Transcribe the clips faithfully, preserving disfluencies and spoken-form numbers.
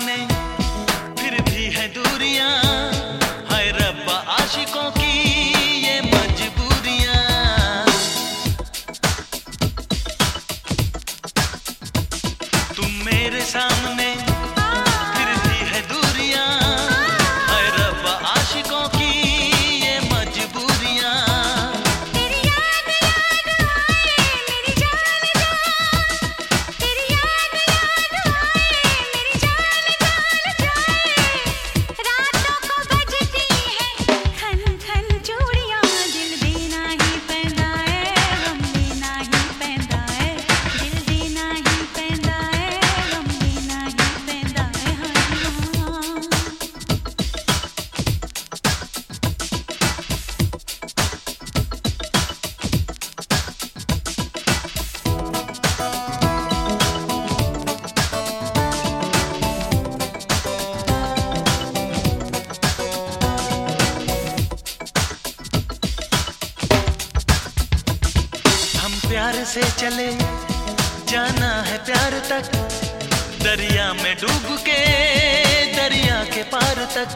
सामने फिर भी है दूरियां, हाय रब्बा आशिकों की ये मजबूरियां। तुम मेरे सामने फिर भी है दूरियां, हाय रब्बा आशिकों की ये मजबूरियां। तेरी याद याद आए मेरी जान जान, तेरी याद याद आए मेरी जान जान जाए। रातों को बजती है खन खन चूड़ियां, दिल देना ही पैंदा है, गम देना ही पैंदा है। दिल देना ही पैंदा है, गम देना ही पैंदा है। हाँ हम प्यार से चले जाना है प्यार तक, दरिया में डूब के दरिया के पार तक।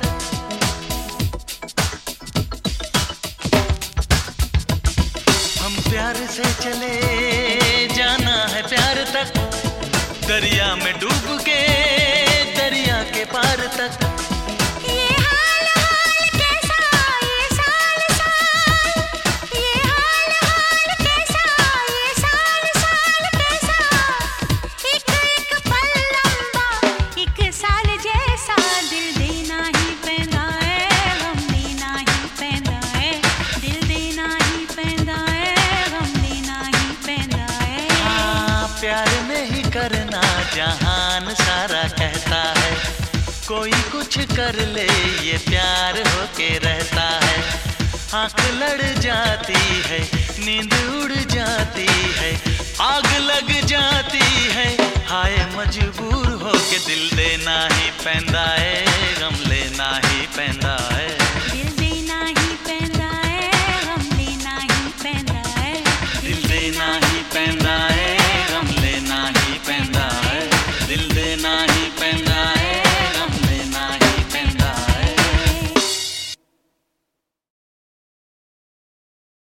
हम प्यार से चले जाना है प्यार तक, दरिया में डूब के दरिया के पार तक। ये हाल हाल कैसा, ये साल साल, ये हाल हाल कैसा, ये साल साल कैसा। एक एक पल लंबा, एक साल जैसा। दिल देना ही पैंदा है, गम देना ही पैंदा है। दिल देना ही पैंदा है, गम देना ही पैंदा है। हाँ, प्यार में ही करना जहान सारा कहता है। कोई कुछ कर ले ये प्यार होके रहता है। आंख लड़ जाती है, नींद उड़ जाती है, आग लग जाती है, हाय मजबूर होके दिल देना ही पैंदा है।